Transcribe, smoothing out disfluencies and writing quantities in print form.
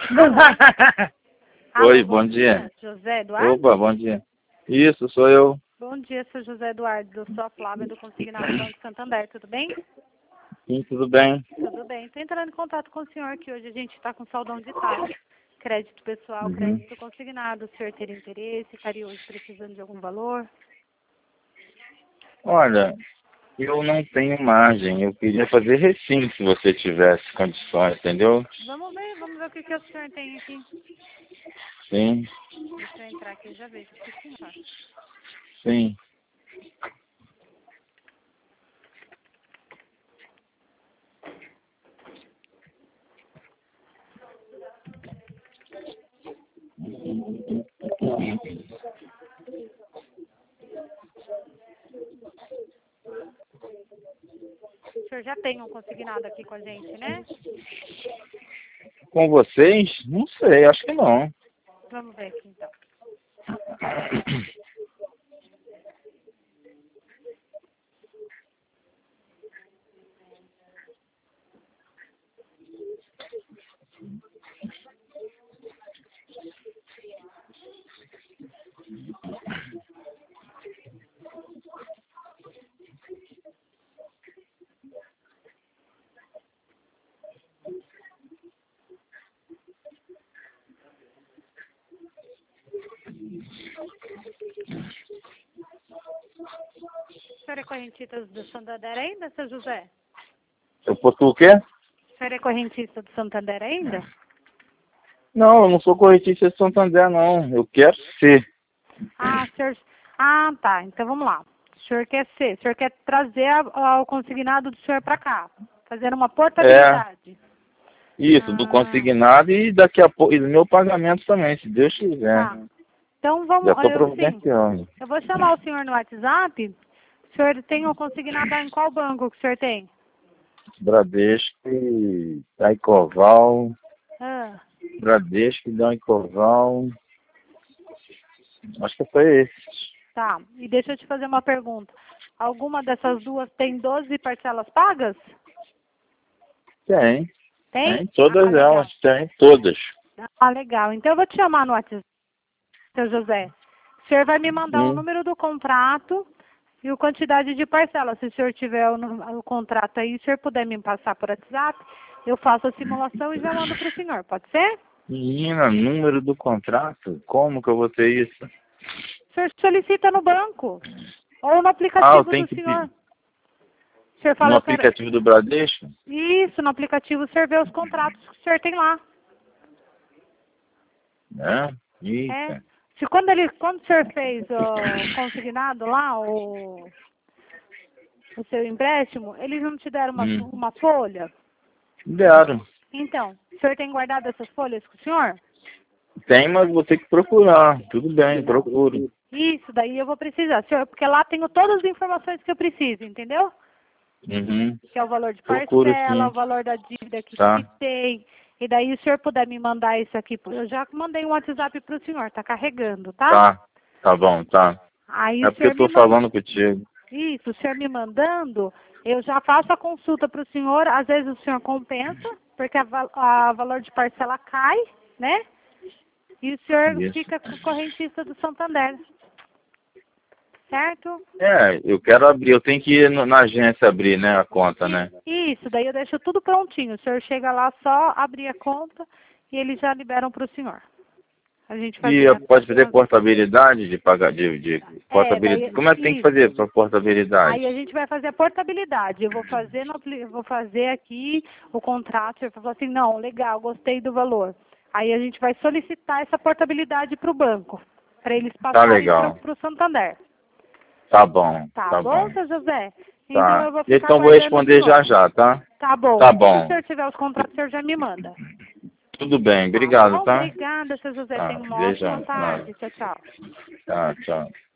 Oi, bom dia. José Eduardo? Opa, bom dia. Isso, sou eu. Bom dia, sou José Eduardo, sou a Flávia do Consignado Banco Santander, tudo bem? Sim, tudo bem? Tudo bem. Estou entrando em contato com o senhor, que hoje a gente está com saldão de taxa. Crédito pessoal, Uhum. crédito consignado. O senhor teria interesse? Estaria hoje precisando de algum valor? Olha, eu não tenho margem. Eu queria fazer recém se você tivesse condições, entendeu? Vamos ver o que o senhor tem aqui. Sim, Deixa eu entrar aqui e já vejo o que o senhor. sim. O senhor já tem um consignado aqui com a gente, né? Com vocês? Não sei, acho que não. Vamos ver aqui então. O senhor é correntista do Santander ainda, seu José? Eu possuo o quê? O senhor é correntista do Santander ainda? Não, eu não sou corretista de Santander, não. Eu quero ser. Senhor... tá. Então vamos lá. O senhor quer ser, o senhor quer trazer o consignado do senhor para cá, fazer uma portabilidade. Isso, do consignado e daqui a pouco, e do meu pagamento também, se Deus quiser. Tá. Então vamos, Já estou sim. providenciando. Eu vou chamar o senhor no WhatsApp. O senhor tem o consignado em qual banco que o senhor tem? Bradesco e Daicoval. Ah, Bradesco e Daicoval. Acho que foi esse. tá. E deixa eu te fazer uma pergunta. Alguma dessas duas tem 12 parcelas pagas? Tem. Tem? Tem, todas Legal. elas, tem, todas. Legal. Então eu vou te chamar no WhatsApp, seu José. O senhor vai me mandar o número do contrato e a quantidade de parcelas. Se o senhor tiver o contrato aí, se o senhor puder me passar por WhatsApp, eu faço a simulação e já mando para o senhor. Pode ser? Menina, número do contrato? Como que eu vou ter isso? O senhor solicita no banco ou no Eu aplicativo tenho do que senhor. pedir. O senhor fala, No aplicativo do Bradesco? Isso, no aplicativo o senhor vê os contratos que o senhor tem lá. Né? Eita. É. Quando o senhor fez o consignado lá, o seu empréstimo, eles não te deram uma folha? Deram. Então, o senhor tem guardado essas folhas com o senhor? Tem, mas vou ter que procurar. Tudo bem, procuro. Isso, daí eu vou precisar, senhor, porque lá tenho todas as informações que eu preciso, entendeu? Uhum. Que é o valor de Procuro, parcela, o sim. valor da dívida que Tá. tem. E daí, se o senhor puder me mandar isso aqui, eu já mandei um WhatsApp para o senhor, tá carregando, tá? Tá. Tá bom, tá. Aí É o porque eu senhor me tô falando contigo. Isso, o senhor me mandando, eu já faço a consulta para o senhor, às vezes o senhor compensa, porque a valor de parcela cai, né? E o senhor Isso. fica com o correntista do Santander. Certo? Eu quero abrir, eu tenho que ir na agência abrir, né, a conta, né? Isso, daí eu deixo tudo prontinho. O senhor chega lá só abrir a conta e eles já liberam para o senhor. A gente faz E pode fazer portabilidade de pagar, de portabilidade. daí, Como é que tem que fazer para portabilidade? Aí a gente vai fazer a portabilidade. Eu vou fazer, vou fazer aqui o contrato. O senhor falou assim, não, legal, gostei do valor. Aí a gente vai solicitar essa portabilidade para o banco, para eles Tá passarem legal. para o Santander. Tá bom, Tá tá bom, bom. seu José? Então eu Tá. vou ficar Então vou aguardando o responder senhor. já, tá? Tá bom. Tá Assim que o bom. senhor tiver os contratos, o senhor já me manda. Tudo bem, Tá obrigado, bom? tá? Obrigada, seu José. Tá, Tenha uma ótima beijão. tarde. Tchau, tchau. Tá, tchau.